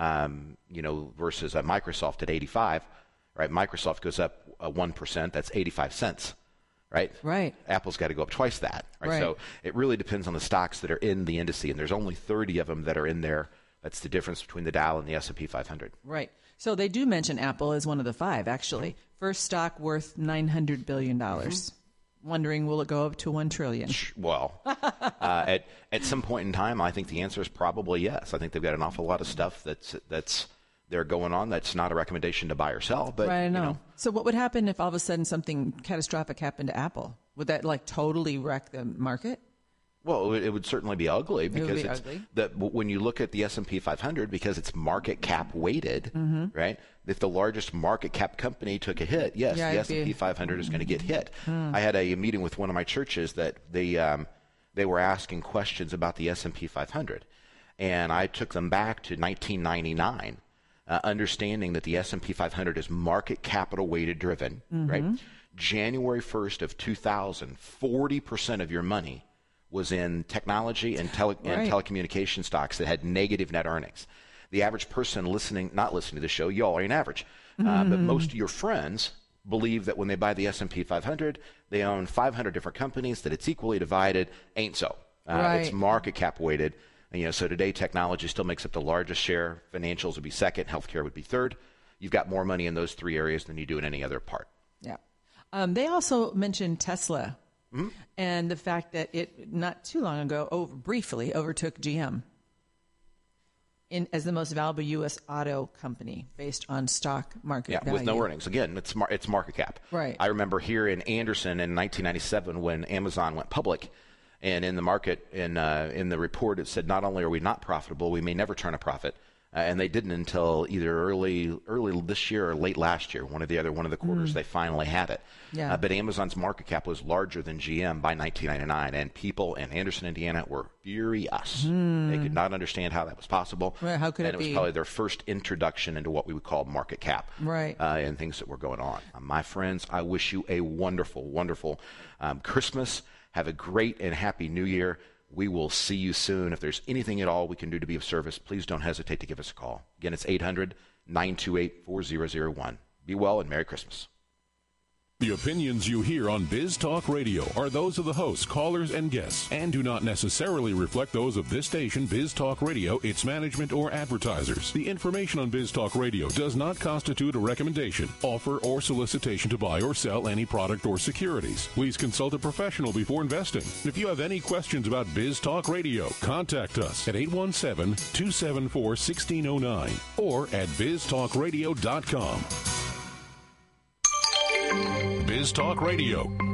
versus Microsoft at 85. Right? Microsoft goes up 1%. That's 85 cents. Right? Right. Apple's got to go up twice that. Right? So it really depends on the stocks that are in the indice, and there's only 30 of them that are in there. That's the difference between the Dow and the S&P 500. Right. So they do mention Apple as one of the 5, actually. First stock worth $900 billion. Wondering, will it go up to $1 trillion? Well, at some point in time, I think the answer is probably yes. I think they've got an awful lot of stuff that's they're going on. That's not a recommendation to buy or sell. But right, I know. So what would happen if all of a sudden something catastrophic happened to Apple? Would that totally wreck the market? Well, it would certainly be ugly because when you look at the S&P 500, because it's market cap weighted, right? If the largest market cap company took a hit, the S&P 500 is going to get hit. I had a meeting with one of my churches that they were asking questions about the S&P 500, and I took them back to 1999, understanding that the S&P 500 is market capital weighted driven, right? January 1st of 2000, 40% of your money was in technology and telecommunication stocks that had negative net earnings. The average person not listening to the show, y'all are an average. But most of your friends believe that when they buy the S&P 500, they own 500 different companies, that it's equally divided. Ain't so. It's market cap weighted. And, so today technology still makes up the largest share. Financials would be second. Healthcare would be third. You've got more money in those 3 areas than you do in any other part. Yeah. They also mentioned Tesla. And the fact that it, not too long ago, briefly overtook GM as the most valuable U.S. auto company based on stock market value. With no earnings. Again, it's market cap. Right. I remember here in Anderson in 1997 when Amazon went public, and in the market, in the report, it said not only are we not profitable, we may never turn a profit. And they didn't until either early this year or late last year. One of the quarters they finally had it. Yeah. But Amazon's market cap was larger than GM by 1999, and people in Anderson, Indiana, were furious. They could not understand how that was possible. Right, how could it be? And it was probably their first introduction into what we would call market cap, and things that were going on. My friends, I wish you a wonderful, wonderful Christmas. Have a great and happy New Year. We will see you soon. If there's anything at all we can do to be of service, please don't hesitate to give us a call. Again, it's 800-928-4001. Be well and Merry Christmas. The opinions you hear on Biz Talk Radio are those of the hosts, callers, and guests, and do not necessarily reflect those of this station, Biz Talk Radio, its management, or advertisers. The information on Biz Talk Radio does not constitute a recommendation, offer, or solicitation to buy or sell any product or securities. Please consult a professional before investing. If you have any questions about Biz Talk Radio, contact us at 817-274-1609 or at biztalkradio.com. Biz Talk Radio,